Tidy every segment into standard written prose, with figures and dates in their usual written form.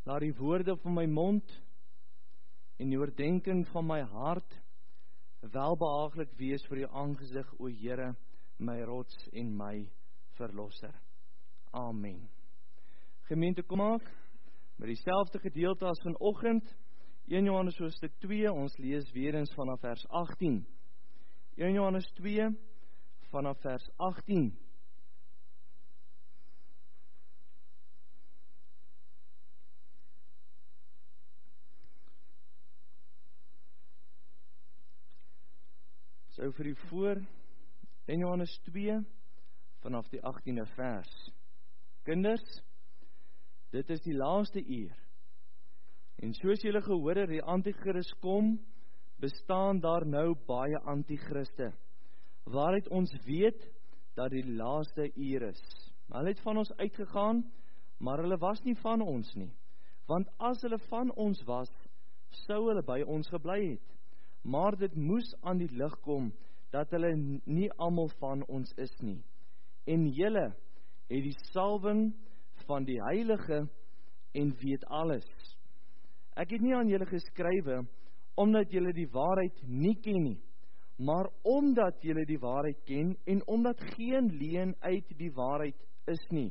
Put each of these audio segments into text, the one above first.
laat die woorde van my mond en die oordeenking van my hart welbehaaglik wees vir u aangesig, o Here, my rots en my verlosser. Amen. Gemeente, kom maak met dieselfde gedeelte as vanoggend, 1 Johannes hoofstuk 2, ons lees weer eens vanaf vers 18. 1 Johannes 2, vanaf vers 18. So vir u voor, 1 Johannes 2, vanaf die 18e vers. Kinders, dit is die laaste uur. En soos julle gehoor het, die Antichrist kom, bestaan daar nou baie Antichriste, waaruit ons weet dat die laaste uur is. Hulle het van ons uitgegaan, maar hulle was nie van ons nie. Want as hulle van ons was, sou hulle by ons gebly het. Maar dit moes aan die lig kom, dat hulle nie almal van ons is nie. En julle het die salwing van die Heilige en weet alles. Ek het nie aan julle geskrywe, omdat julle die waarheid nie ken nie, maar omdat julle die waarheid ken, en omdat geen leuen uit die waarheid is nie.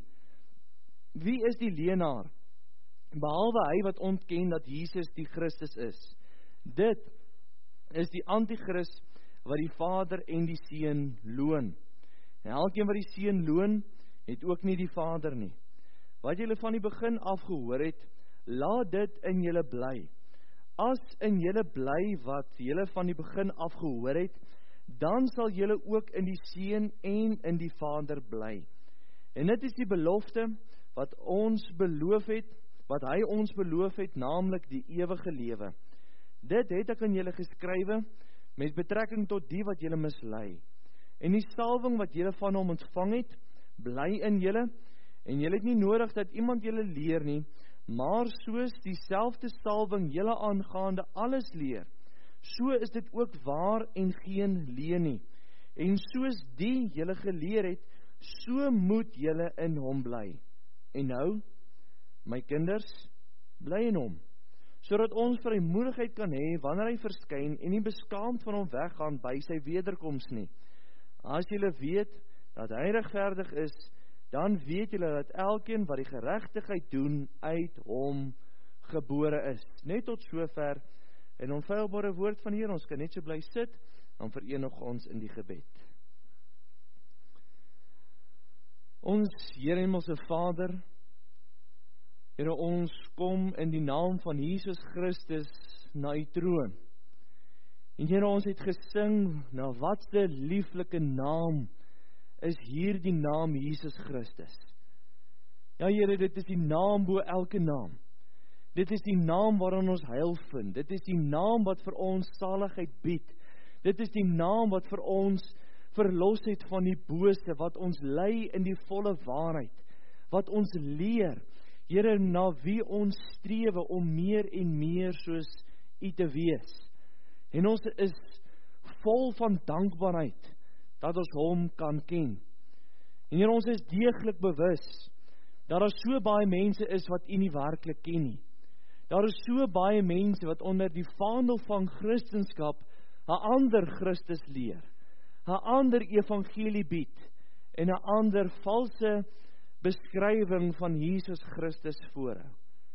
Wie is die leenaar? Behalwe hy wat ontken dat Jesus die Christus is. Dit is die Antichrist wat die Vader en die Seun loon. En elkeen wat die Seun loon, het ook nie die Vader nie. Wat julle van die begin af gehoor het, laat dit in julle bly. As in julle bly wat julle van die begin af gehoor het, dan sal julle ook in die Seun en in die Vader bly. En dit is die belofte wat ons beloof het, wat hy ons beloof het, naamlik die ewige lewe. Dit het ek aan julle geskrywe, met betrekking tot die wat julle mislei. En die salwing wat julle van hom ontvang het, bly in julle, en julle het nie nodig dat iemand julle leer nie, maar soos dieselfde salwing julle aangaande alles leer, so is dit ook waar en geen leuen nie. En soos die julle geleer het, so moet julle in hom bly. En nou, my kinders, bly in hom, sodat ons vrymoedigheid kan hê wanneer hy verskyn en nie beskaamd van hom weggaan by sy wederkoms nie. As julle weet dat hy regverdig is, dan weet julle dat elkeen wat die geregtigheid doen uit hom gebore is. Net tot sover 'n onfeilbare woord van hier, ons kan net so bly sit, dan verenig ons in die gebed. Ons Here Hemelse Vader, Here, ons kom in die naam van Jesus Christus na u troon. En Here, ons het gesing, na wat 'n lieflike naam is hier die naam Jesus Christus. Ja Here, dit is die naam bo elke naam. Dit is die naam waarin ons heil vind. Dit is die naam wat vir ons saligheid bied. Dit is die naam wat vir ons verlos het van die bose, wat ons lei in die volle waarheid, wat ons leer, Here, na wie ons strewe om meer en meer soos u te wees. En ons is vol van dankbaarheid dat ons hom kan ken. En Here, ons is deeglik bewus dat daar so baie mense is wat u nie werklik ken nie. Daar is so baie mense wat onder die vaandel van Christendom 'n ander Christus leer, 'n ander evangelie bied en 'n ander valse beskrywing van Jesus Christus voorhou.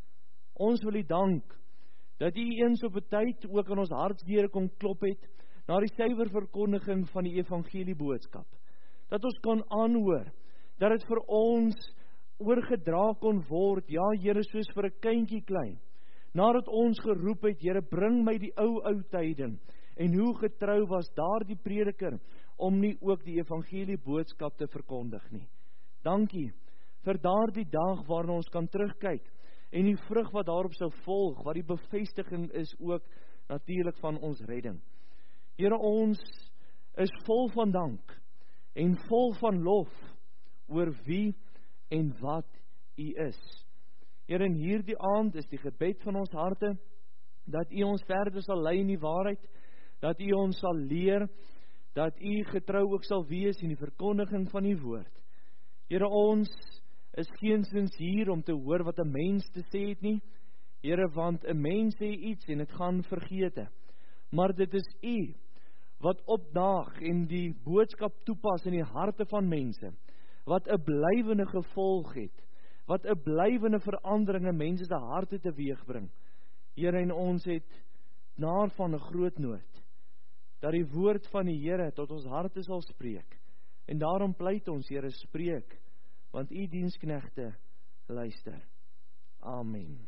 Ons wil u dank dat u eens op 'n tyd ook aan ons hartsdeure kon klop het na die suiwer verkondiging van die evangelie boodskap. Dat ons kon aanhoor, dat dit vir ons oorgedra kon word, ja Here, soos vir 'n kindjie klein. Nadat ons geroep het, Here, bring my die ou tyding. En hoe getrou was daardie prediker om nie ook die evangelie boodskap te verkondig nie. Dankie vir daardie dag waarin ons kan terugkyk en die vrug wat daarop sou volg, wat die bevestiging is ook natuurlik van ons redding. Here, ons is vol van dank en vol van lof oor wie en wat u is. Here, in hierdie aand is die gebed van ons harte dat u ons verder sal lei in die waarheid, dat u ons sal leer, dat u getrou ook sal wees in die verkondiging van die woord. Here, ons is geensins hier om te hoor wat 'n mens te sê het nie. Here, want 'n mens sê iets en dit gaan vergete. Maar dit is U wat opdaag en die boodskap toepas in die harte van mense, wat 'n blywende gevolg het, wat 'n blywende verandering in mense se harte teweegbring. Here, en ons het daarvan 'n groot nood, dat die woord van die Here tot ons harte sal spreek. En daarom pleit ons, Here, spreek, want U diensknegte luister. Amen.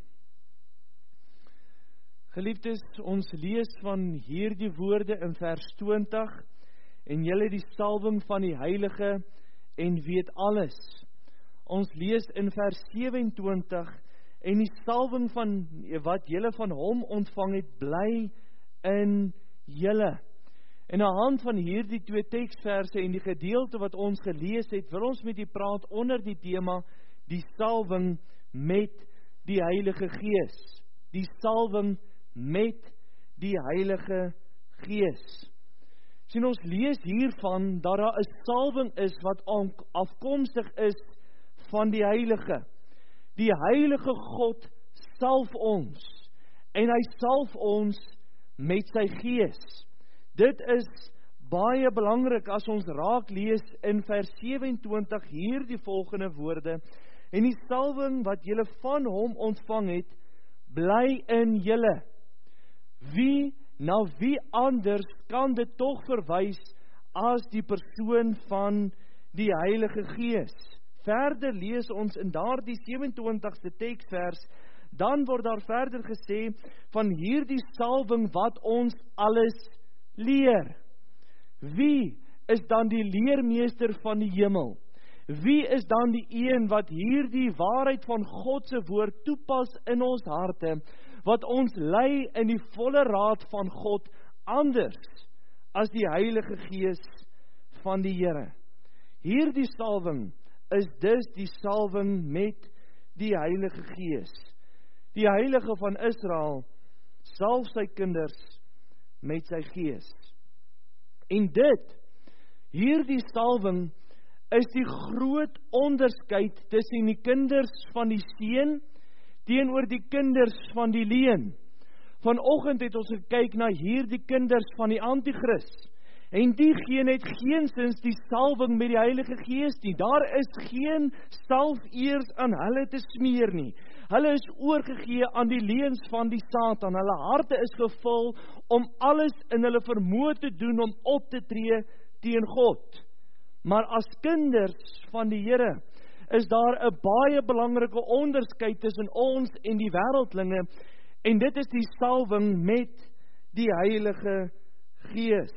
Geliefdes, ons lees van hierdie woorde in vers 20, en julle die salwing van die Heilige en weet alles. Ons lees in vers 27, en die salwing van wat julle van hom ontvang het, bly in julle. En aan hand van hierdie 2 teksverse en die gedeelte wat ons gelees het, wil ons met u praat onder die tema, die salwing met die Heilige Gees. Die salwing met die Heilige Gees. Sien, ons lees hiervan dat daar 'n salwing is wat afkomstig is van die Heilige. Die Heilige God salf ons, en hy salf ons met sy Gees. Dit is baie belangrik as ons raak lees in vers 27 hier die volgende woorde, en die salwing wat julle van hom ontvang het, bly in julle. Na wie anders kan dit tog verwys as die persoon van die Heilige Gees? Verder lees ons in daardie 27ste teksvers, dan word daar verder gesê van hierdie salwing wat ons alles leer. Wie is dan die leermeester van die hemel? Wie is dan die een wat hierdie waarheid van God se woord toepas in ons harte, wat ons lei in die volle raad van God, anders as die Heilige Gees van die Here? Hierdie salwing is dus die salwing met die Heilige Gees. Die Heilige van Israel salf sy kinders met sy Gees. En hierdie salwing is die groot onderskeid tussen die kinders van die seun teenoor die kinders van die leuen. Vanoggend het ons gekyk na hierdie kinders van die Antichrist. En diegene het geensins die salwing met die Heilige Gees nie. Daar is geen salf eers aan hulle te smeer nie. Hulle is oorgegee aan die leuns van die Satan. Hulle harte is gevul om alles in hulle vermoë te doen om op te tree teen God. Maar as kinders van die Here is daar 'n baie belangrike onderskeid tussen ons en die wêreldlinge, en dit is die salwing met die Heilige Gees.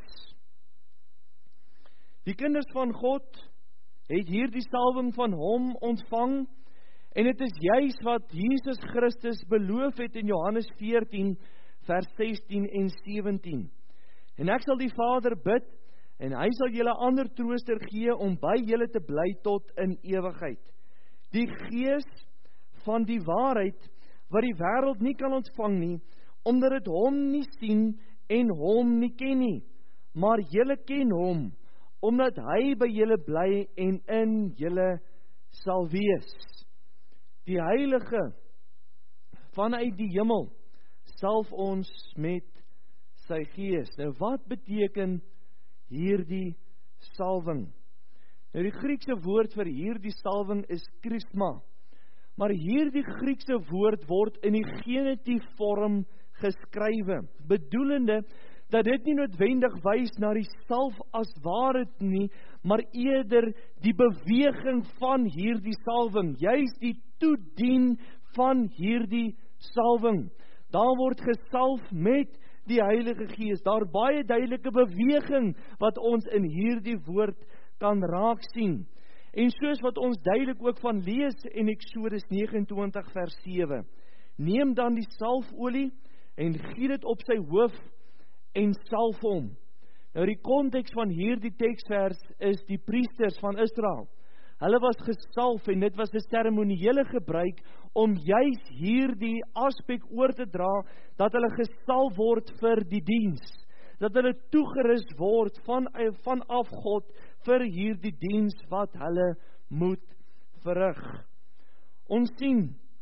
Die kinders van God het hierdie salwing van hom ontvang, en dit is juis wat Jesus Christus beloof het in Johannes 14 vers 16 en 17. En ek sal die Vader bid, en hy sal julle ander trooster gee om by julle te bly tot in ewigheid. Die Gees van die waarheid wat die wêreld nie kan ontvang nie, omdat dit hom nie sien en hom nie ken nie. Maar julle ken hom, omdat hy by julle bly en in julle sal wees. Die Heilige vanuit die hemel salf ons met sy Gees. Nou wat beteken hierdie salwing? Nou die Griekse woord vir hierdie salwing is krisma. Maar hierdie Griekse woord word in die genitief vorm geskrywe, bedoelende dat dit nie noodwendig wys na die salf as ware nie, maar eerder die beweging van hierdie salwing, juis die toedien van hierdie salwing. Daar word gesalf met die Heilige Gees. Daar baie duidelike beweging wat ons in hierdie woord kan raak sien. En soos wat ons duidelik ook van lees in Eksodus 29 vers 7. Neem dan die salfolie en giet dit op sy hoof en salf hom. Nou die konteks van hierdie teksvers is die priesters van Israel. Hulle was gesalf en dit was 'n seremoniële gebruik om juis hierdie aspek oor te dra, dat hulle gesalf word vir die diens. Dat hulle toegerus word vanaf God vir hierdie diens wat hulle moet verrig. Ons sien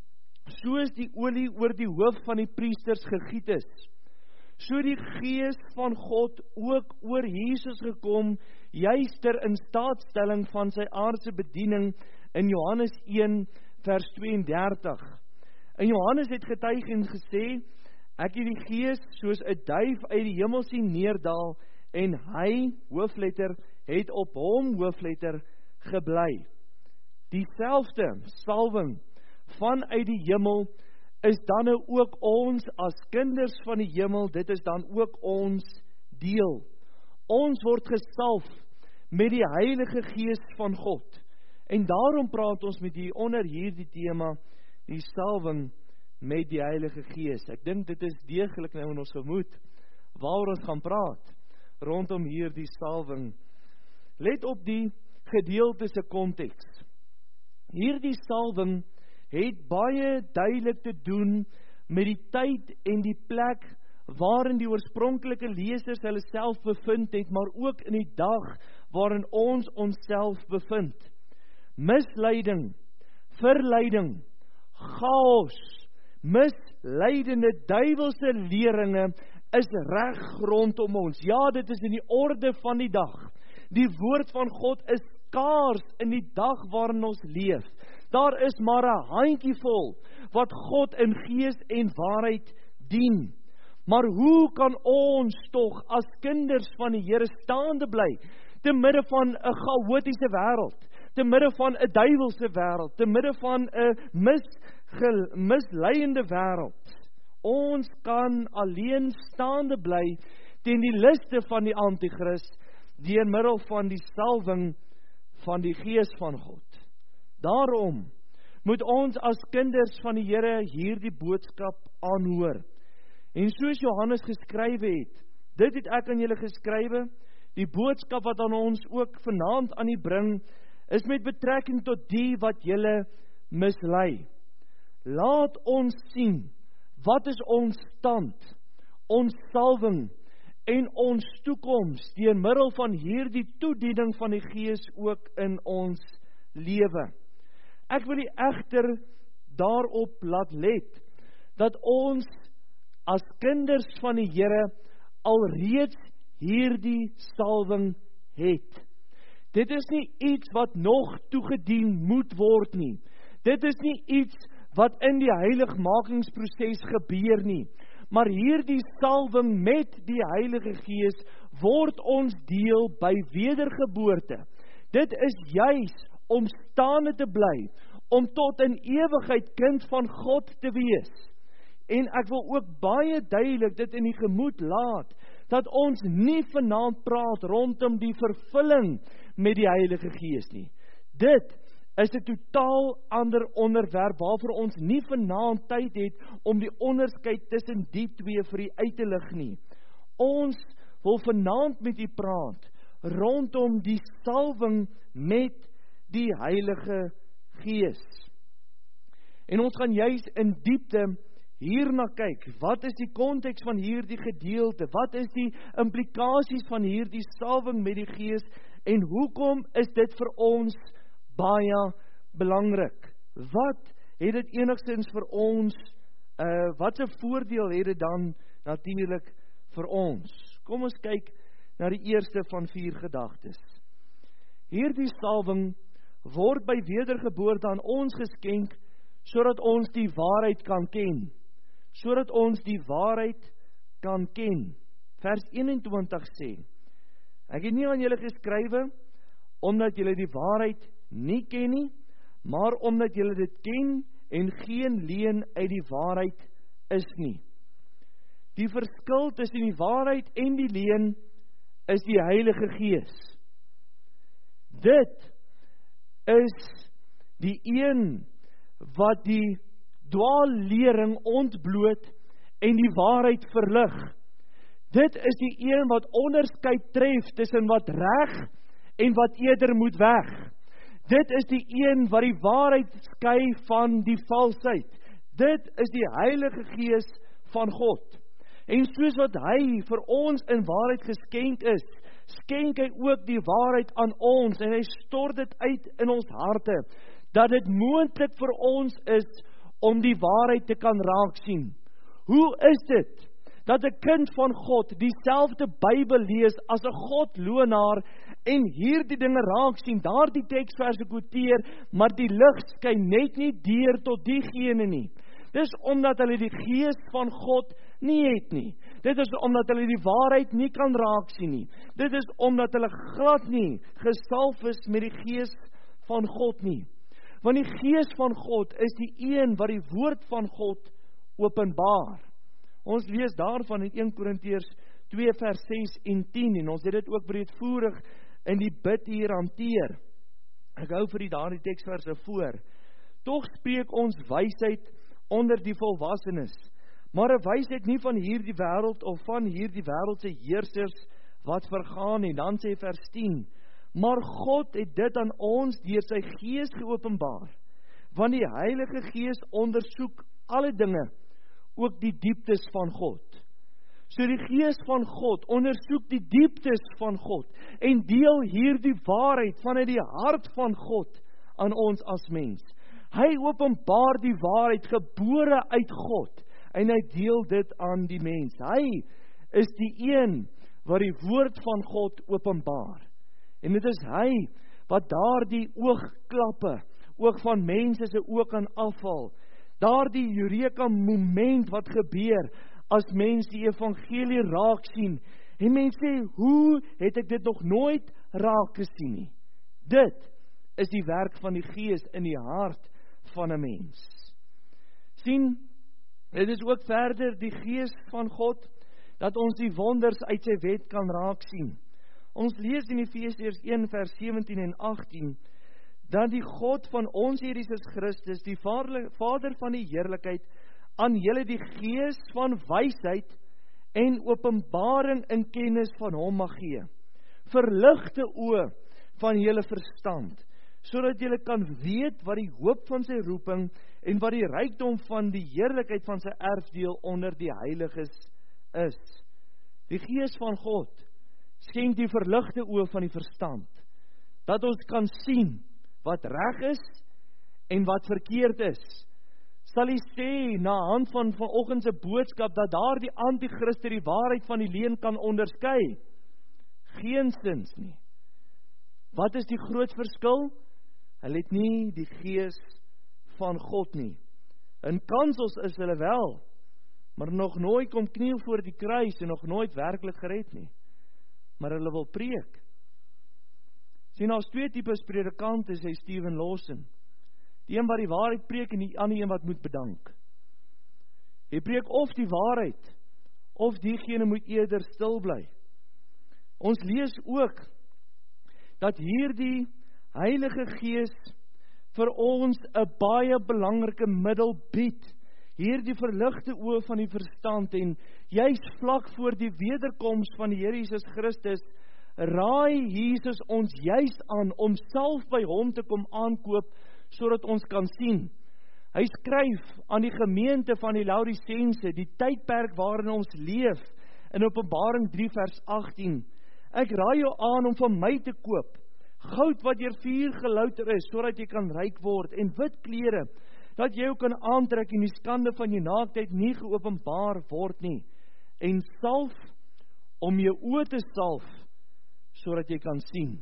soos die olie oor die hoof van die priesters gegiet is, so die Gees van God ook oor Jesus gekom, juist ter instaatstelling van sy aardse bediening in Johannes 1 vers 32. En Johannes het getuig en gesê, ek het die Gees soos 'n duif uit die hemel sien neerdal, en hy, hoofletter, het op hom, hoofletter, gebly. Dieselfde salwing vanuit die hemel is dan nou ook ons as kinders van die hemel, dit is dan ook ons deel. Ons word gesalf met die Heilige Gees van God. En daarom praat ons met die onder hierdie tema, die salwing met die Heilige Gees. Ek dink dit is deeglik nou in ons gemoed, waaroor ons gaan praat, rondom hierdie salwing. Let op die gedeelte se konteks. Hierdie salwing het baie duidelik te doen met die tyd en die plek waarin die oorspronklike lesers hulle self bevind het, maar ook in die dag waarin ons onsself bevind. Misleiding, verleiding, chaos, misleidende duiwelse leringe is reg rondom ons. Ja, dit is in die orde van die dag. Die woord van God is skaars in die dag waarin ons leef. Daar is maar 'n handjievol wat God in gees en waarheid dien. Maar hoe kan ons tog as kinders van die Here staande bly, te midde van 'n chaotiese wêreld, te midde van 'n duiwelse wêreld, te midde van 'n misleiende wêreld? Ons kan alleen staande bly teen die liste van die anti-kris deur middel van die salwing van die Gees van God. Daarom moet ons as kinders van die Here hierdie boodskap aanhoor. En soos Johannes geskrywe het, dit het ek aan julle geskrywe, die boodskap wat aan ons ook vanaand aan u bring, is met betrekking tot die wat julle mislei. Laat ons sien, wat is ons stand, ons salwing en ons toekoms deur middel van hierdie toediening van die Gees ook in ons lewe. Ek wil egter daarop laat let, dat ons as kinders van die Here alreeds hierdie salwing het. Dit is nie iets wat nog toegedien moet word nie. Dit is nie iets wat in die heiligmakingsproses gebeur nie. Maar hierdie salwing met die Heilige Gees word ons deel by wedergeboorte. Dit is juis om staande te bly, om tot in ewigheid kind van God te wees. En ek wil ook baie duidelik dit in die gemoed laat, dat ons nie vanaand praat rondom die vervulling met die Heilige Gees nie. Dit is 'n totaal ander onderwerp waarvoor ons nie vanaand tyd het om die onderskeid tussen die twee vir u uit te lig nie. Ons wil vanaand met u praat rondom die salwing met die Heilige Gees. En ons gaan juis in diepte hierna kyk. Wat is die konteks van hierdie gedeelte? Wat is die implikasies van hierdie salwing met die Gees? En hoekom is dit vir ons baie belangrik? Wat het dit enigstens vir ons, wat 'n voordeel het dit dan natuurlik vir ons? Kom ons kyk na die eerste van 4 gedagtes. Hierdie salwing word by wedergeboorte aan ons geskenk, sodat ons die waarheid kan ken. Sodat ons die waarheid kan ken. Vers 21 sê, ek het nie aan julle geskrywe, omdat julle die waarheid nie ken nie, maar omdat julle dit ken en geen leuen uit die waarheid is nie. Die verskil tussen die waarheid en die leuen is die Heilige Gees. Dit is die een wat die dwaallering ontbloot en die waarheid verlig. Dit is die een wat onderskeid tref tussen wat reg en wat eerder moet weg. Dit is die een wat die waarheid skei van die valsheid. Dit is die Heilige Gees van God. En soos wat hy vir ons in waarheid geskenk is, skenk hy ook die waarheid aan ons en hy stort dit uit in ons harte, dat dit moontlik vir ons is om die waarheid te kan raak sien. Hoe is dit dat 'n kind van God dieselfde Bybel lees as 'n godloonaar en hierdie dinge raak sien, daardie teksverse quoteer, maar die lig skyn net nie deur tot diegene nie. Dis omdat hulle die Gees van God nie het nie. Dit is omdat hulle die waarheid nie kan raak sien nie. Dit is omdat hulle glad nie gesalf is met die Gees van God nie. Want die Gees van God is die een wat die woord van God openbaar. Ons lees daarvan in 1 Korintiërs 2 vers 6 en 10 en ons het dit ook breedvoerig in die bid hier hanteer. Ek hou vir daardie teksverse voor. Tog spreek ons wysheid onder die volwassenes, maar 'n wysheid nie van hierdie wêreld of van hierdie wêreldse heersers wat vergaan en dan sê vers 10, maar God het dit aan ons deur sy Gees geopenbaar, want die Heilige Gees ondersoek alle dinge, ook die dieptes van God. So die Gees van God ondersoek die dieptes van God en deel hierdie waarheid vanuit die hart van God aan ons as mens. Hy openbaar die waarheid gebore uit God en hy deel dit aan die mens. Hy is die een wat die woord van God openbaar. En dit is hy wat daardie oogklappe, ook van mense se oë kan afval. Daardie Eureka moment wat gebeur as mens die evangelie raak sien. En mense sê, hoe het ek dit nog nooit raak gesien nie? Dit is die werk van die Gees in die hart van 'n mens. Sien, dit is ook verder die Gees van God, dat ons die wonders uit sy wet kan raak sien. Ons lees in Efesiërs 1 vers 17 en 18, dat die God van ons Here Jesus Christus, die Vader van die heerlikheid, aan julle die Gees van wysheid en openbaring in kennis van hom mag gee. Verligte oë van julle verstand, sodat julle kan weet wat die hoop van sy roeping en wat die rykdom van die heerlikheid van sy erfdeel onder die heiliges is. Die Gees van God skenk die verligte oë van die verstand, dat ons kan sien wat reg is en wat verkeerd is. Sal hy sê na hand van vanoggend se boodskap dat daar die antichrist die waarheid van die leuen kan onderskei? Geensins nie. Wat is die groot verskil? Hulle het nie die Gees van God nie. In kansels is hulle wel, maar nog nooit kom kniel voor die kruis en nog nooit werklik gered nie. Maar hulle wil preek. Sien, as twee tipes predikante, sê Steven Lawson. Die een wat die waarheid preek en die ander een wat moet bedank. Hy preek of die waarheid, of diegene moet eerder stil bly. Ons lees ook, dat hierdie Heilige Gees vir ons 'n baie belangrike middel bied. Hierdie verligte oë van die verstand en juis vlak voor die wederkoms van die Here Jesus Christus, raai Jesus ons juis aan om self by hom te kom aankoop, sodat ons kan sien. Hy skryf aan die gemeente van die Laodicense, die tydperk waarin ons leef, in Openbaring 3 vers 18. Ek raai jou aan om van my te koop, goud wat deur vuur gelouter is, sodat jy kan ryk word, en wit klere, dat jy jou kan aantrek en die skande van jou naaktheid nie geopenbaar word nie, en salf om jou oë te salf, sodat jy kan sien.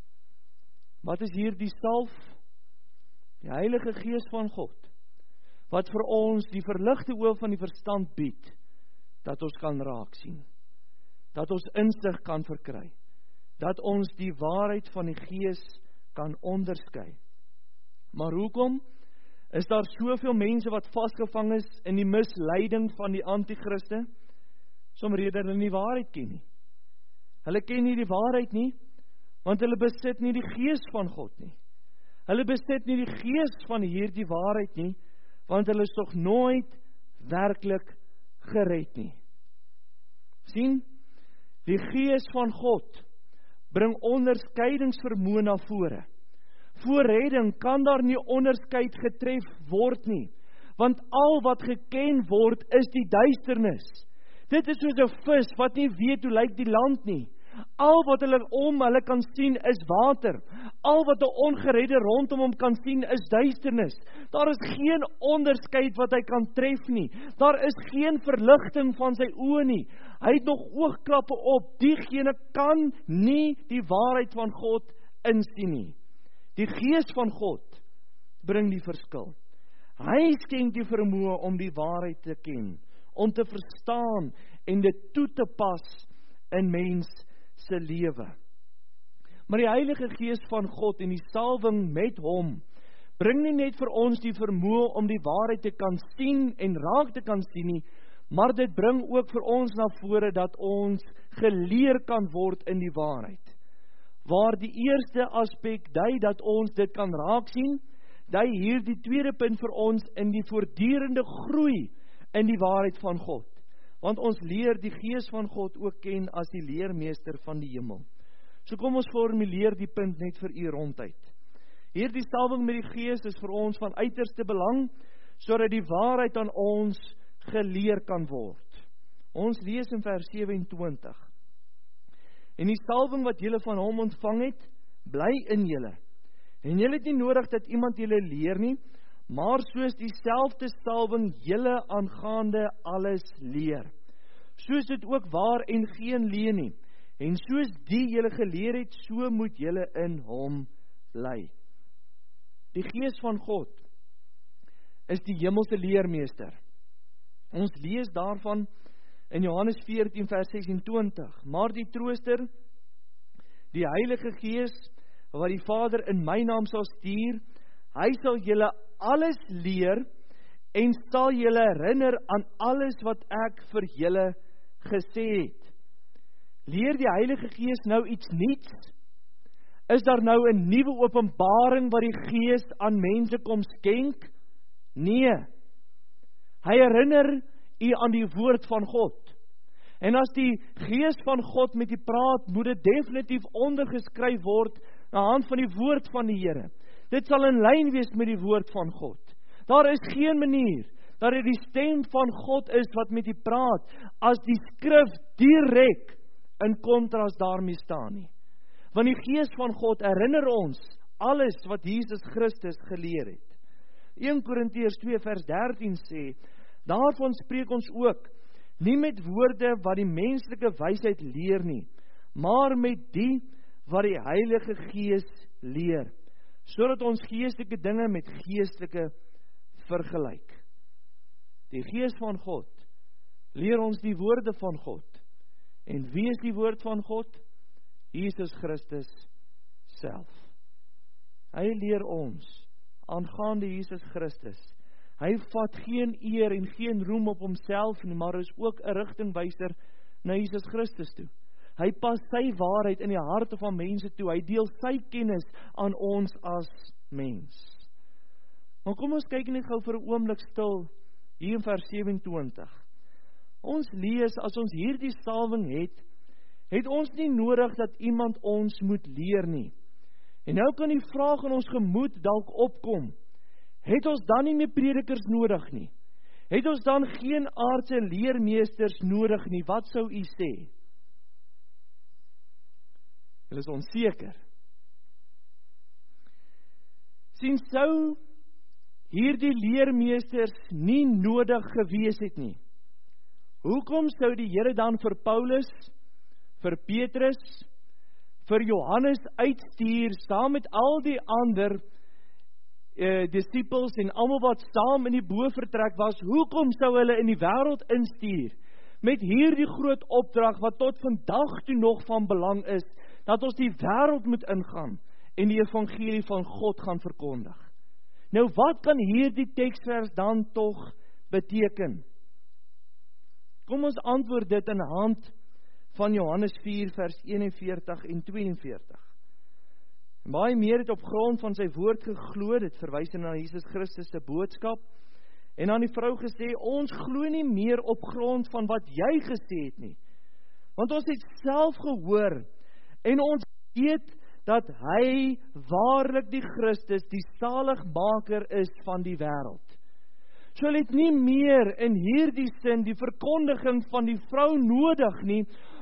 Wat is hier die salf? Die Heilige Gees van God, wat vir ons die verligte oë van die verstand bied, dat ons kan raak sien, dat ons insig kan verkry, dat ons die waarheid van die Gees kan onderskei. Maar hoekom is daar soveel mense wat vasgevang is in die misleiding van die antichriste? Somrede hulle nie waarheid ken nie. Hulle ken nie die waarheid nie, want hulle besit nie die Gees van God nie. Hulle besit nie die Gees van hierdie waarheid nie, want hulle is nog nooit werklik gered nie. Sien, die Gees van God bring onderskeidingsvermoë na vore. Voor redding kan daar nie onderskeid getref word nie, want al wat geken word is die duisternis. Dit is soos 'n vis wat nie weet hoe lyk die land nie. Al wat hulle kan sien is water. Al wat 'n ongeredde rondom hom kan sien is duisternis. Daar is geen onderskeid wat hy kan tref nie. Daar is geen verligting van sy oë nie. Hy het nog oogklappe op. Diegene kan nie die waarheid van God insien nie. Die Gees van God bring die verskil. Hy skenk die vermoë om die waarheid te ken, om te verstaan en dit toe te pas in mens se lewe. Maar die Heilige Gees van God en die salwing met hom bring nie net vir ons die vermoë om die waarheid te kan sien en raak te kan sien nie, maar dit bring ook vir ons na vore dat ons geleer kan word in die waarheid. Waar die eerste aspek dui dat ons dit kan raak sien, dui hier die tweede punt vir ons in die voortdurende groei in die waarheid van God. Want ons leer die Gees van God ook ken as die leermeester van die hemel. So kom ons formuleer die punt net vir u ronduit. Hierdie salwing met die Gees is vir ons van uiterste belang, sodat die waarheid aan ons geleer kan word. Ons lees in vers 27. En die salwing wat julle van hom ontvang het, bly in julle. En julle het nie nodig dat iemand julle leer nie, maar soos dieselfde salwing julle aangaande alles leer. Soos dit ook waar en geen leuen nie. En soos die julle geleer het, so moet julle in hom bly. Die Gees van God is die hemelse leermeester. Ons lees daarvan in Johannes 14 vers 26. Maar die Trooster, die Heilige Gees, wat die Vader in my naam sal stuur, hy sal julle alles leer en sal julle herinner aan alles wat ek vir julle gesê het. Leer die Heilige Gees nou iets nuuts? Is daar nou 'n nuwe openbaring wat die Gees aan mense kom skenk? Nee. Hy herinner u aan die woord van God. En as die Gees van God met u praat, moet dit definitief ondergeskryf word na hand van die woord van die Here. Dit sal in lyn wees met die woord van God. Daar is geen manier dat dit die stem van God is wat met u praat, as die skrif direk in kontras daarmee staan nie. Want die Gees van God herinner ons alles wat Jesus Christus geleer het. 1 Korintiërs 2 vers 13 sê, daarvan spreek ons ook, nie met woorde wat die menslike wysheid leer nie, maar met die wat die Heilige Gees leer, sodat ons geestelike dinge met geestelike vergelyk. Die Gees van God leer ons die woorde van God. En wie is die woord van God? Jesus Christus self. Hy leer ons aangaande Jesus Christus. Hy vat geen eer en geen roem op homself nie, maar is ook 'n rigtingwyser na Jesus Christus toe. Hy pas sy waarheid in die harte van mense toe. Hy deel sy kennis aan ons as mens. Maar kom ons kyk net gou vir 'n oomblik stil hier in vers 27. Ons lees, as ons hierdie salwing het ons nie nodig dat iemand ons moet leer nie. En nou kan die vraag in ons gemoed dalk opkom, het ons dan nie meer predikers nodig nie? Het ons dan geen aardse leermeesters nodig nie? Wat sou u sê? Julle is onseker. Sien, sou hierdie leermeesters nie nodig gewees het nie? Hoekom sou die Here dan vir Paulus, vir Petrus, vir Johannes uitstuur, saam met al die ander disciples en almal wat saam in die boorvertrek was? Hoekom sou hulle in die wêreld instuur met hierdie groot opdrag wat tot vandag toe nog van belang is, dat ons die wêreld moet ingaan en die evangelie van God gaan verkondig? Nou wat kan hierdie teksvers dan tog beteken? Kom ons antwoord dit in hand van Johannes 4 vers 41 en 42. Baie meer het op grond van sy woord geglo, dit verwys na Jesus Christus se boodskap, en aan die vrou gesê, ons glo nie meer op grond van wat jy gesê het nie, want ons het self gehoor, en ons weet dat hy waarlik die Christus, die saligmaker is van die wêreld. So hulle het nie meer in hierdie sin die verkondiging van die vrou nodig nie,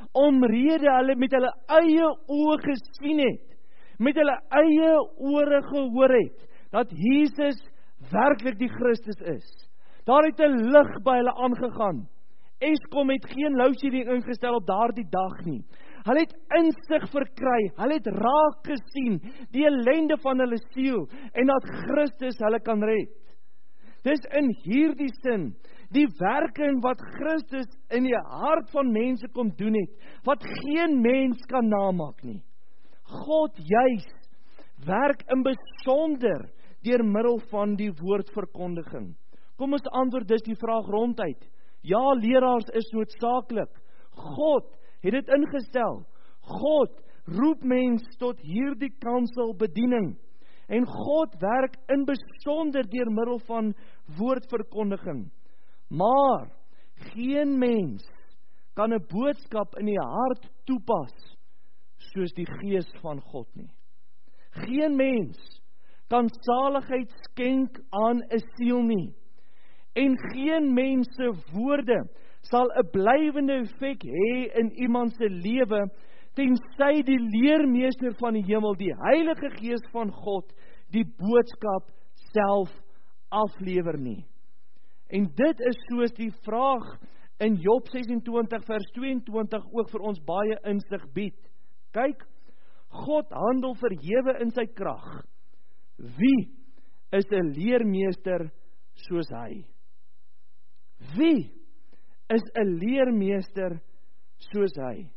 omrede hulle met hulle eie oë gesien het, met hulle eie ore gehoor het, dat Jesus werklik die Christus is. Daar het 'n lig by hulle aangegaan. Eskom het geen loadshedding ingestel op daardie dag nie. Hulle het insig verkry, hulle het raak gesien, die ellende van hulle siel, en dat Christus hulle kan red. Dis in hierdie sin, die werking wat Christus in die hart van mense kom doen het, wat geen mens kan namaak nie. God juis werk in besonder deur middel van die woordverkondiging. Kom ons antwoord dus die vraag ronduit. Ja, leraars is noodsaaklik. God het dit ingestel. God roep mens tot hierdie kanselbediening. En God werk in besonder deur middel van woordverkondiging. Maar geen mens kan 'n boodskap in die hart toepas soos die Gees van God nie. Geen mens kan saligheid skenk aan 'n siel nie. En geen mens se woorde sal 'n blywende effek hê in iemand se lewe tensy die leermeester van die hemel, die Heilige Gees van God, die boodskap self aflewer nie. En dit is soos die vraag in Job 26 vers 22 ook vir ons baie insig bied. Kyk, God handel verhewe in sy krag. Wie is 'n leermeester soos hy? Wie is 'n leermeester soos hy?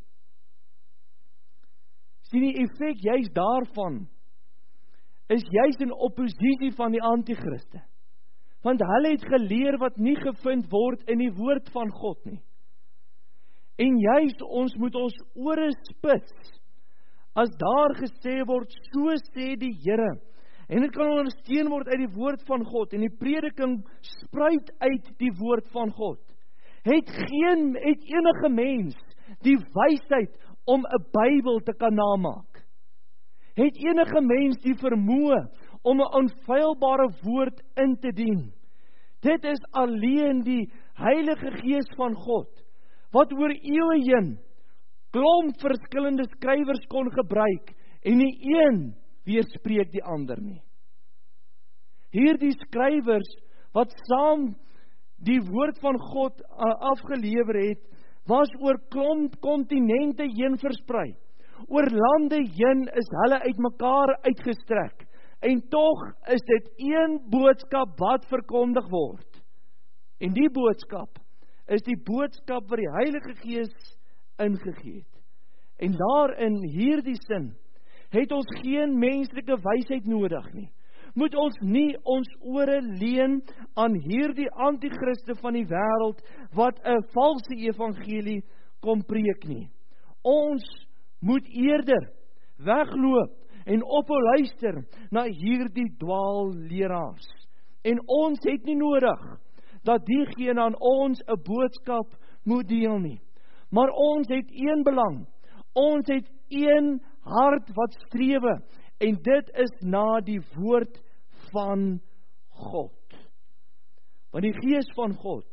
Sien die effek juis daarvan is juis in oppositie van die antichriste. Want hulle het geleer wat nie gevind word in die woord van God nie. En juis ons moet ons ore spits as daar gesê word, so sê die Here. En dit kan ondersteun word uit die woord van God, en die prediking spruit uit die woord van God. Het enige mens die wysheid om 'n Bybel te kan namaak? Het enige mens die vermoë om 'n onfeilbare woord in te dien? Dit is alleen die Heilige Gees van God, wat oor eeue heen klomp verskillende skrywers kon gebruik, en nie een weerspreek die ander nie. Hierdie skrywers wat saam die woord van God afgelewer het, was oor klomp kontinente heen versprei. Oor lande heen is hulle uitmekaar uitgestrek. En tog is dit een boodskap wat verkondig word. En die boodskap is die boodskap wat die Heilige Gees ingegee het. En daarin hierdie sin het ons geen menslike wysheid nodig nie. Moet ons nie ons ore leen aan hierdie antichriste van die wêreld wat 'n valse evangelie kom preek nie. Ons moet eerder wegloop en ophou luister na hierdie dwaalleraars. En ons het nie nodig dat diegene aan ons 'n boodskap moet deel nie. Maar ons het een belang. Ons het een hart wat strewe, en dit is na die woord van God. Want die Gees van God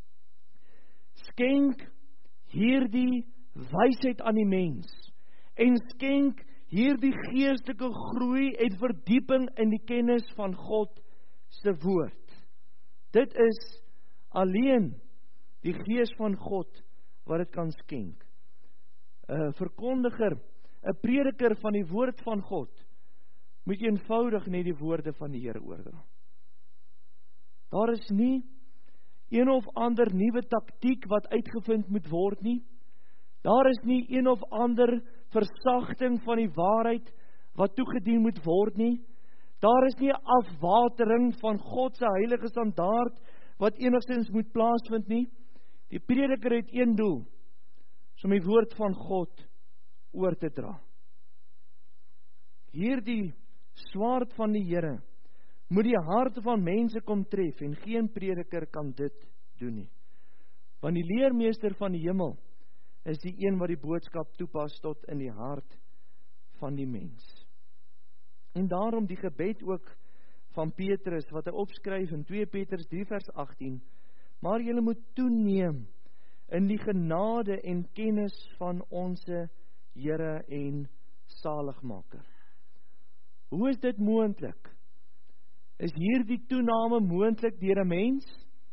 skenk hierdie wysheid aan die mens, en skenk hierdie geestelike groei en verdieping in die kennis van God se woord. Dit is alleen die Gees van God wat dit kan skenk. 'n verkondiger, 'n prediker van die woord van God, moet eenvoudig net die woorde van die Here oordra. Daar is nie een of ander nuwe taktiek wat uitgevind moet word nie. Daar is nie een of ander versagting van die waarheid wat toegedien moet word nie. Daar is nie 'n afwatering van God se heilige standaard wat enigstens moet plaasvind nie. Die prediker het een doel, om die woord van God oor te dra. Hierdie swaard van die Here moet die harte van mense kom tref, en geen prediker kan dit doen nie. Want die leermeester van die hemel is die een wat die boodskap toepas tot in die hart van die mens. En daarom die gebed ook van Petrus, wat hy opskryf in 2 Petrus 3 vers 18, maar julle moet toeneem in die genade en kennis van onse Here en Saligmaker. Hoe is dit moontlik? Is hierdie toename moontlik deur 'n mens?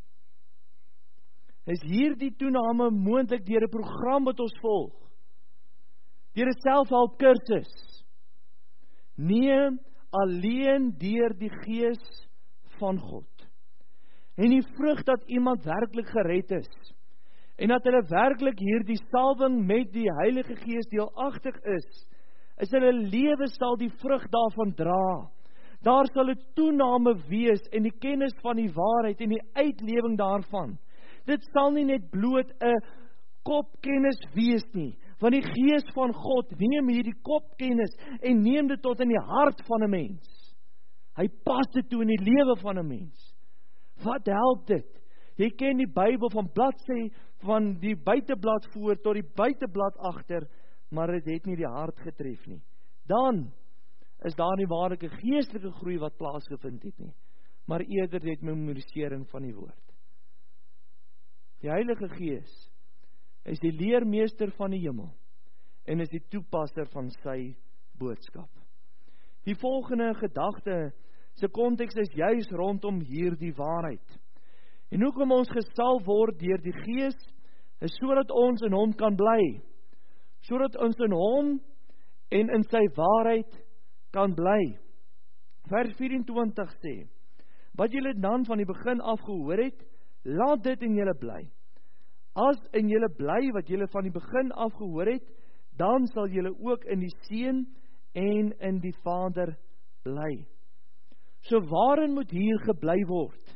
Is hierdie toename moontlik deur 'n program wat ons volg? Deur 'n selfhelpkursus? Nee, alleen deur die Gees van God. En die vrug dat iemand werklik gered is, en dat hulle werklik hierdie salwing met die Heilige Gees deelagtig is hulle lewe sal die vrug daarvan dra. Daar sal 'n toename wees in die kennis van die waarheid en die uitlewing daarvan. Dit sal nie net bloot 'n kopkennis wees nie, want die Gees van God neem hierdie kopkennis en neem dit tot in die hart van 'n mens. Hy pas dit toe in die lewe van 'n mens. Wat help dit? Jy ken die Bybel van bladsy van die buiteblad voor tot die buiteblad agter, maar dit het nie die hart getref nie. Dan is daar nie waarlike geestelike groei wat plaasgevind het nie, maar eerder net memorisering van die woord. Die Heilige Gees is die leermeester van die hemel en is die toepasser van sy boodskap. Die volgende gedagte se konteks is juis rondom hierdie waarheid. En hoekom ons gesalf word deur die Gees, is sodat ons in hom kan bly. Sodat ons in hom en in sy waarheid kan bly. Vers 24 sê, wat julle dan van die begin af gehoor het, laat dit in julle bly. As in julle bly wat julle van die begin af gehoor het, dan sal julle ook in die Seun en in die Vader bly. So waarin moet hier gebly word?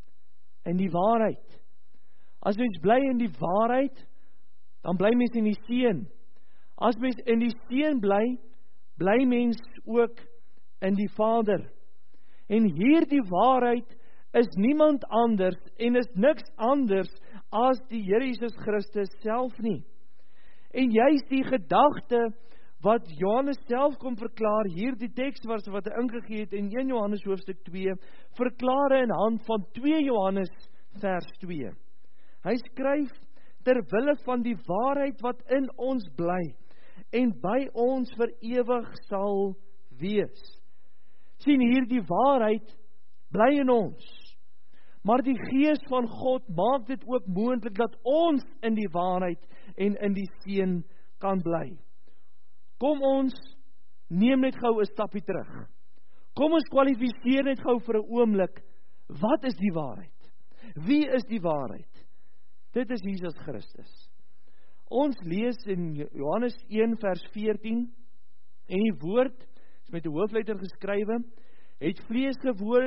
In die waarheid. As mens bly in die waarheid, dan bly mens in die Seun. As mens in die Seun bly, bly mens ook in die Vader. En hierdie waarheid is niemand anders en is niks anders as die Here Jesus Christus self nie. En juist die gedagte wat Johannes self kom verklaar, hierdie teksverse wat hy ingegee het in 1 Johannes hoofstuk 2, verklaar hy in hand van 2 Johannes vers 2. Hy skryf, terwille van die waarheid wat in ons bly, en by ons vir ewig sal wees. Sien, hierdie waarheid bly in ons, maar die Gees van God maak dit ook moontlik dat ons in die waarheid en in die Seun kan bly. Kom ons neem net gou 'n stapie terug. Kom ons kwalifiseer net gou vir 'n oomblik. Wat is die waarheid? Wie is die waarheid? Dit is Jesus Christus. Ons lees in Johannes 1 vers 14 en die woord is met 'n hoofletter geskrywe, het vlees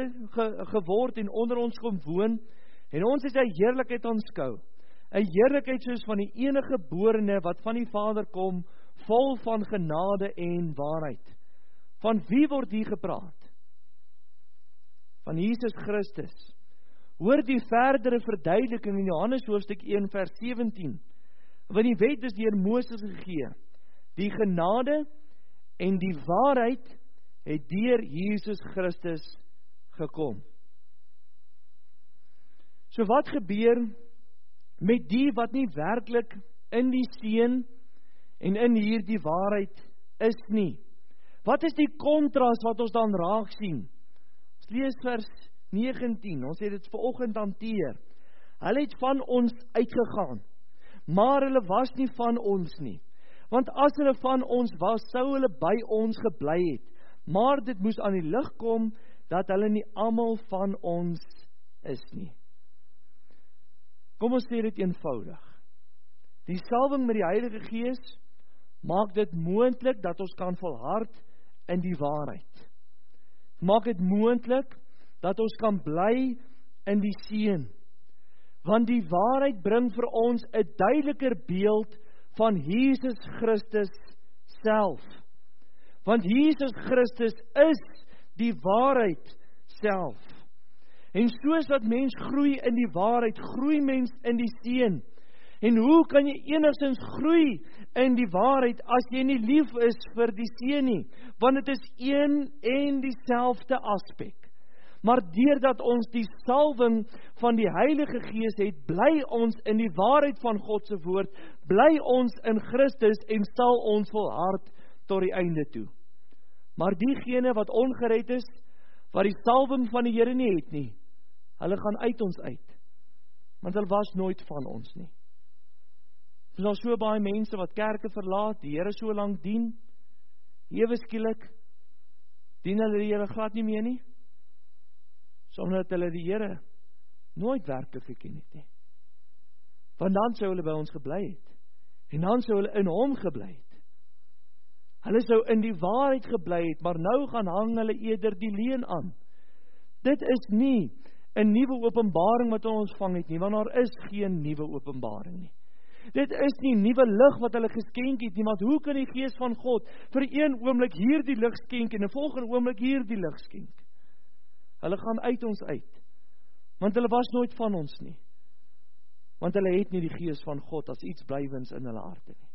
geword en onder ons kom woon en ons het sy heerlikheid aanskou. 'n Heerlikheid soos van die enige geborene wat van die Vader kom, vol van genade en waarheid. Van wie word hier gepraat? Van Jesus Christus. Hoor die verdere verduideliking in Johannes hoofstuk 1 vers 17. Want die wet is deur Moses gegee. Die genade en die waarheid het deur Jesus Christus gekom. So wat gebeur met die wat nie werklik in die Seun en in hierdie waarheid is nie? Wat is die kontras wat ons dan raak sien? Ons lees vers 19, ons het dit vanoggend hanteer. Hulle het van ons uitgegaan, maar hulle was nie van ons nie. Want as hulle van ons was, sou hulle by ons gebly het. Maar dit moes aan die lig kom, dat hulle nie almal van ons is nie. Kom ons sê dit eenvoudig. Die salwing met die Heilige Gees maak dit moontlik dat ons kan volhard in die waarheid. Maak dit moontlik dat ons kan bly in die Seun. Want die waarheid bring vir ons 'n duideliker beeld van Jesus Christus self. Want Jesus Christus is die waarheid self. En soos wat mens groei in die waarheid, groei mens in die Seun. En hoe kan jy enigstens groei in die waarheid as jy nie lief is vir die Seun nie? Want dit is een en dieselfde aspek. maar deurdat ons die salwing van die Heilige Gees het, bly ons in die waarheid van God se woord, bly ons in Christus en sal ons volhard tot die einde toe. Maar diegene wat ongered is, wat die salwing van die Here nie het nie, hulle gaan uit ons uit, want hulle was nooit van ons nie. Er is al so baie mense wat kerke verlaat, die Here so lank dien, ewe skielik dien hulle die Here glad nie meer nie, sonder dat hulle die Here nooit werklik geken het nie. Want dan sou hulle by ons gebly het, en dan sou hulle in hom gebly het. Hulle sou in die waarheid gebly het, maar nou gaan hang hulle eerder die leuen aan. Dit is nie 'n nuwe openbaring wat ons ontvang het nie, want daar is geen nuwe openbaring nie. Dit is nie nuwe lig wat hulle geskenk het nie, want hoe kan die Gees van God vir een oomblik hier die lig skenk en 'n volgende oomblik hier die lig skenk? Hulle gaan uit ons uit, want hulle was nooit van ons nie, want hulle het nie die Gees van God as iets blywends in hulle harte nie.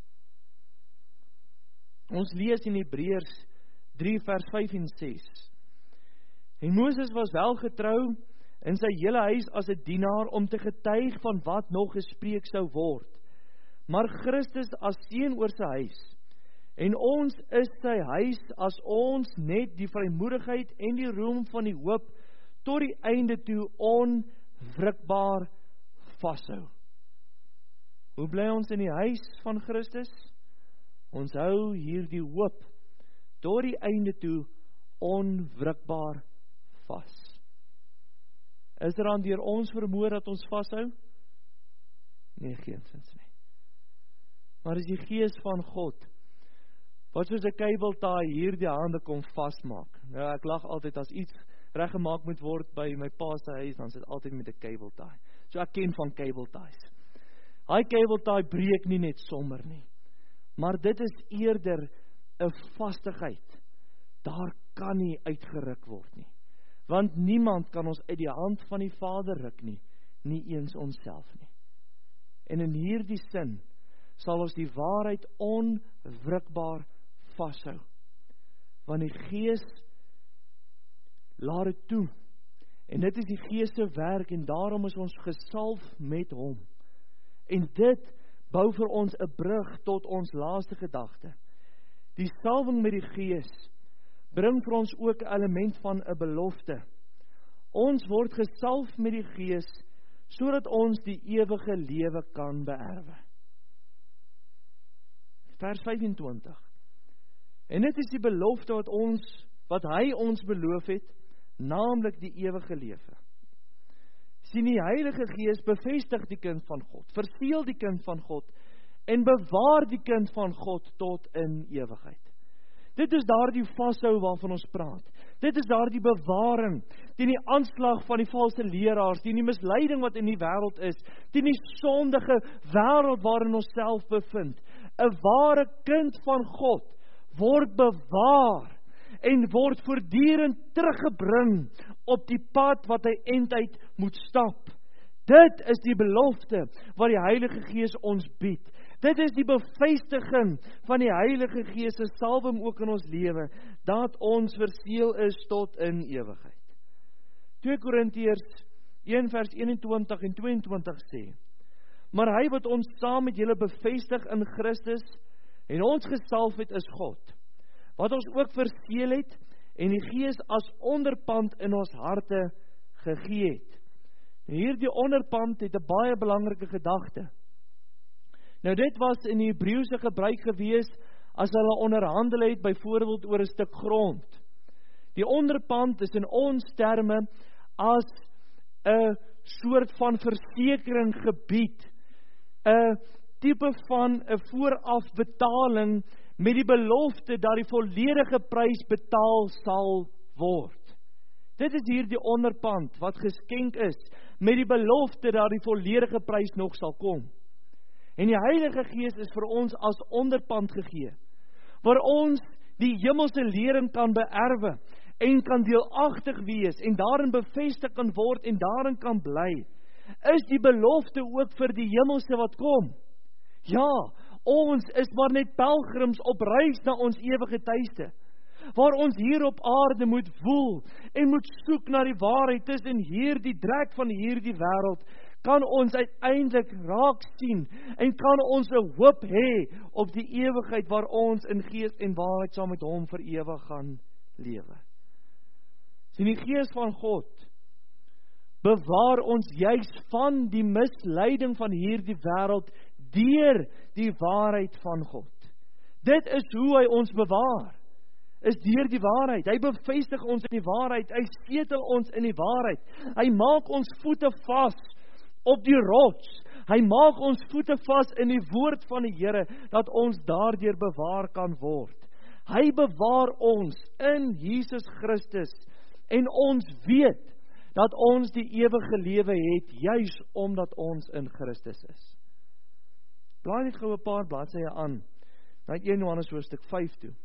Ons lees in Hebreërs 3 vers 5 en 6. En Moses was wel getrou in sy hele huis as 'n dienaar om te getuig van wat nog gespreek sou word. Maar Christus as seun oor sy huis. En ons is sy huis as ons net die vrymoedigheid en die roem van die hoop tot die einde toe onwrikbaar vashou. Hoe bly ons in die huis van Christus? Ons hou hierdie hoop tot die einde toe onwrikbaar vas. Is er aan deur ons vermoë dat ons vashou? Nee, geensins nie. Maar is die Gees van God wat soos 'n kabeltaai hierdie hande kom vasmaak. Nou, ek lag altyd as iets reggemaak moet word by my pa se huis, dan sit altyd met 'n kabeltaai. So ek ken van kabeltaais. Daai kabeltaai breek nie net sommer nie, maar dit is eerder 'n vastigheid. Daar kan nie uitgeruk word nie. Want niemand kan ons uit die hand van die Vader ruk nie, nie eens onsself nie. En in hierdie sin sal ons die waarheid onwrikbaar vashou. Want die Gees laat dit toe. En dit is die Gees se werk en daarom is ons gesalf met hom. En dit bou vir ons 'n brug tot ons laaste gedagte. Die salwing met die Gees bring vir ons ook 'n element van 'n belofte. Ons word gesalf met die Gees sodat ons die ewige lewe kan beerwe. Vers 25. En dit is die belofte wat hy ons beloof het, naamlik die ewige lewe. Sien, die Heilige Gees bevestig die kind van God, verseël die kind van God en bewaar die kind van God tot in ewigheid. Dit is daardie vashou waarvan ons praat. Dit is daardie bewaring teen die aanslag van die valse leraars, teen die misleiding wat in die wêreld is, teen die sondige wêreld waarin ons self bevind. 'n Ware kind van God word bewaar en word voortdurend teruggebring op die pad wat hy eindtyd moet stap. Dit is die belofte wat die Heilige Gees ons bied. Dit is die bevestiging van die Heilige Gees se salwing ook in ons lewe, dat ons verseël is tot in ewigheid. 2 Korintiërs 1 vers 21 en 22 sê, maar hy wat ons saam met julle bevestig in Christus en ons gesalf het is God, wat ons ook verseël het en die Gees as onderpand in ons harte gegee het. Hierdie onderpand het 'n baie belangrike gedagte. Nou dit was in die Hebreëse gebruik gewees as hulle onderhandel het byvoorbeeld oor 'n stuk grond. Die onderpand is in ons terme as 'n soort van versekeringsgebied, 'n tipe van 'n voorafbetaling met die belofte dat die volledige prys betaal sal word. Dit is hier die onderpand wat geskenk is met die belofte dat die volledige prys nog sal kom. En die Heilige Gees is vir ons as onderpand gegee, waar ons die hemelse lering kan beerwe en kan deelagtig wees en daarin bevestig kan word en daarin kan bly. Is die belofte ook vir die hemelse wat kom? Ja, ons is maar net pelgrims op reis na ons ewige tuiste. waar ons hier op aarde moet woel en moet soek na die waarheid tussen hierdie drek van hierdie wêreld, kan ons uiteindelik raak sien en kan ons 'n hoop hê op die ewigheid waar ons in gees en waarheid saam met hom vir ewig gaan lewe. Sien, die gees van God bewaar ons juis van die misleiding van hierdie wêreld deur die waarheid van God. Dit is hoe hy ons bewaar, is deur die waarheid. Hy bevestig ons in die waarheid, hy setel ons in die waarheid. Hy maak ons voete vas op die rots. Hy maak ons voete vas in die woord van die Here, dat ons daardeur bewaar kan word. Hy bewaar ons in Jesus Christus, en ons weet dat ons die ewige lewe het, juis omdat ons in Christus is. Blaai net gou 'n paar bladsye aan, na 1 Johannes hoofstuk 5 toe.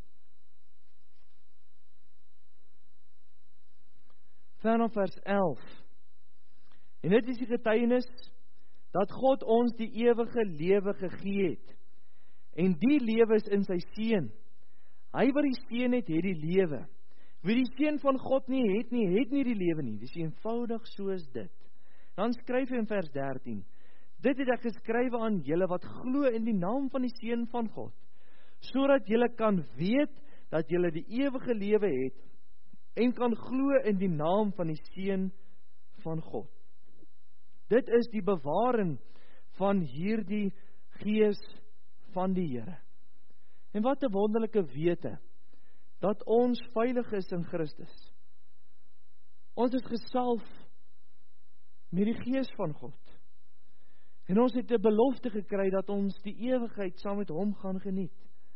Vanaf vers 11. En dit is die getuienis, dat God ons die ewige lewe gegee het. En die lewe is in sy Seun. Hy wat die Seun het, het die lewe. Wie die Seun van God nie het nie die lewe nie. Dis eenvoudig soos dit. Dan skryf hy in vers 13. Dit het ek geskrywe aan julle wat glo in die naam van die Seun van God, sodat julle kan weet dat julle die ewige lewe het en kan glo in die naam van die Seun van God. Dit is die bewaring van hierdie gees van die Here. En wat 'n wonderlike wete, dat ons veilig is in Christus. Ons is gesalf met die gees van God. En ons het 'n belofte gekry dat ons die ewigheid saam met hom gaan geniet.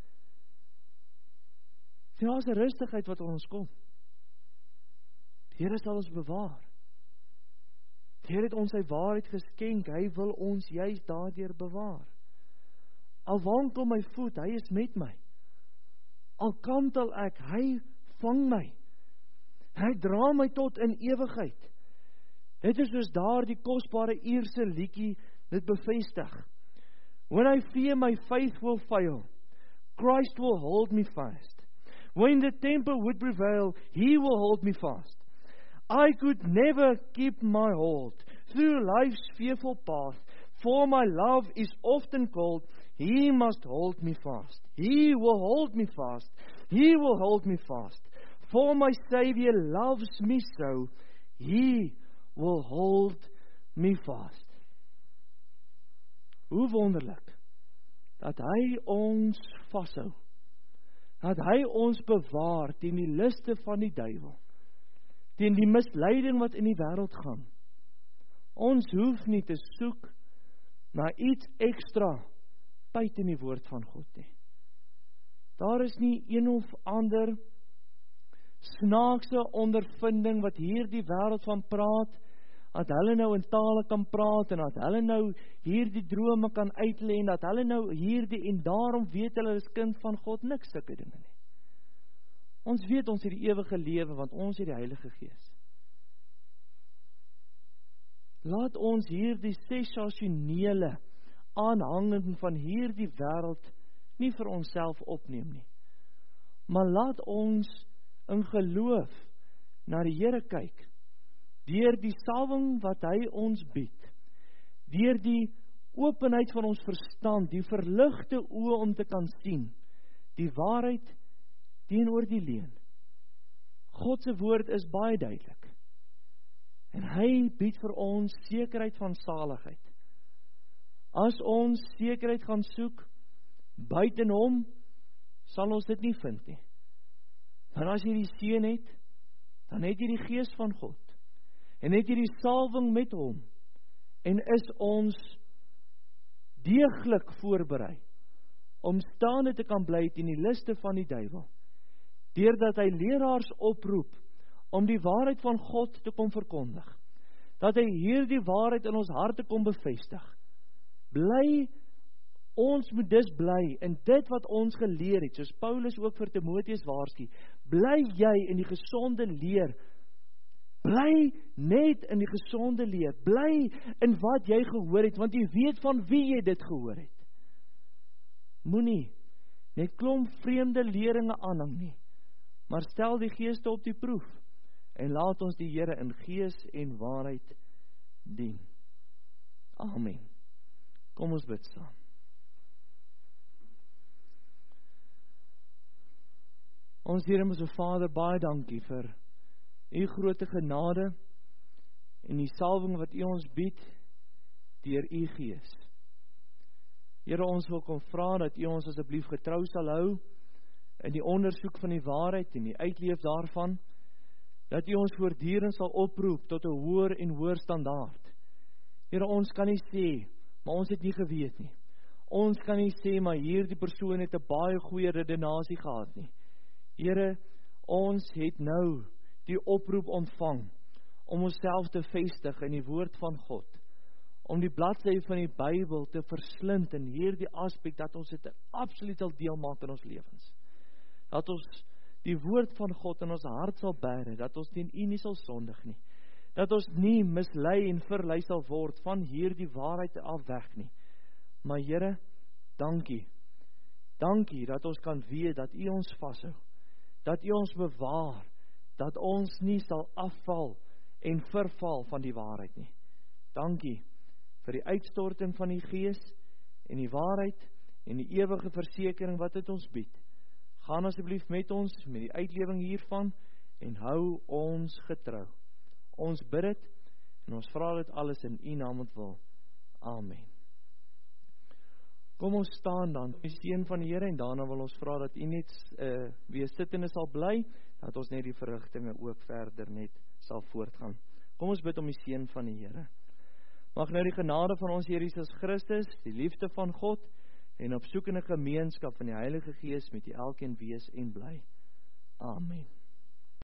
En daar is 'n rustigheid wat ons kom. Die Here sal ons bewaar. Die Here het ons sy waarheid geskenk, hy wil ons juis daardeur bewaar. Al wankel my voet, hy is met my. Al kantel ek, hy vang my. Hy dra my tot in ewigheid. Dit is soos daardie kosbare Ierse liedjie dit bevestig. When I fear my faith will fail, Christ will hold me fast. When the temper would prevail, he will hold me fast. I could never keep my hold through life's fearful path, for my love is often called, he must hold me fast. He will hold me fast. He will hold me fast. For my Savior loves me so, he will hold me fast. Hoe wonderlik, dat hy ons vashou, dat hy ons bewaar teen die liste van die duiwel, teen die misleiding wat in die wêreld gaan. Ons hoef nie te soek na iets ekstra buite in die woord van God nie. Daar is nie een of ander snaakse ondervinding wat hier die wêreld van praat, dat hulle nou in tale kan praat, en dat hulle nou hierdie drome kan uitlê, en dat hulle nou hierdie, en daarom weet hulle is kind van God, niks sulke dinge nie. Ons weet ons het die ewige lewe, want ons het die Heilige Gees. Laat ons hierdie sensasionele aanhanging van hierdie wêreld nie vir onsself opneem nie, maar laat ons in geloof na die Here kyk, deur die salwing wat hy ons bied, deur die openheid van ons verstand, die verligte oë om te kan sien, die waarheid teenoor die leuen. God se woord is baie duidelik, en hy bied vir ons sekerheid van saligheid. As ons sekerheid gaan soek buiten hom, sal ons dit nie vind nie. Want as jy die Seun het, dan het jy die Gees van God, en het jy die salwing met hom, en is ons deeglik voorberei om staande te kan bly teen die liste van die duiwel, deurdat hy leraars oproep om die waarheid van God te kom verkondig, dat hy hierdie waarheid in ons harte kom bevestig. Ons moet dus bly in dit wat ons geleer het, soos Paulus ook vir Timoteus waarsku, bly jy in die gesonde leer, bly net in die gesonde leer, bly in wat jy gehoor het, want jy weet van wie jy dit gehoor het. Moenie net klomp vreemde leringe aanhang nie, maar stel die geeste op die proef, en laat ons die Here in gees en waarheid dien. Amen. Kom ons bid saam. Ons Here, ons Vader, baie dankie vir U groote genade en die salwing wat U ons bied deur U Gees. Here, ons wil kom vra dat U ons asseblief getrou sal hou in die ondersoek van die waarheid en die uitleef daarvan, dat U ons voortdurend sal oproep tot 'n hoër en hoër standaard. Here, ons kan nie sê, maar ons het nie geweet nie. Ons kan nie sê, maar hierdie persoon het 'n baie goeie redenasie gehad nie. Here, ons het nou die oproep ontvang om onsself te vestig in die woord van God, om die bladsy van die Bybel te verslind in hierdie aspek, dat ons dit absoluut al deel maak in ons lewens. Dat ons die woord van God in ons hart sal bære, dat ons teen U nie sal sondig nie, dat ons nie mislei en verlei sal word van hierdie waarheid af weg nie. Maar Here, dankie. Dankie dat ons kan weet dat U ons vashou, dat U ons bewaar, dat ons nie sal afval en verval van die waarheid nie. Dankie vir die uitstorting van die Gees en die waarheid en die ewige versekering wat dit ons bied. Gaan asseblief met ons met die uitlewing hiervan en hou ons getrou. Ons bid dit en ons vra dit alles in U naam ontwil. Amen. Kom ons staan dan, die seën van die Here, en daarna wil ons vra dat U net weer sittende sal bly, dat ons net die verrigtinge ook verder net sal voortgaan. Kom ons bid om die seën van die Here. Mag nou die genade van ons Here Jesus Christus, die liefde van God en opsoekende gemeenskap van die Heilige Gees met U elkeen wees en bly. Amen.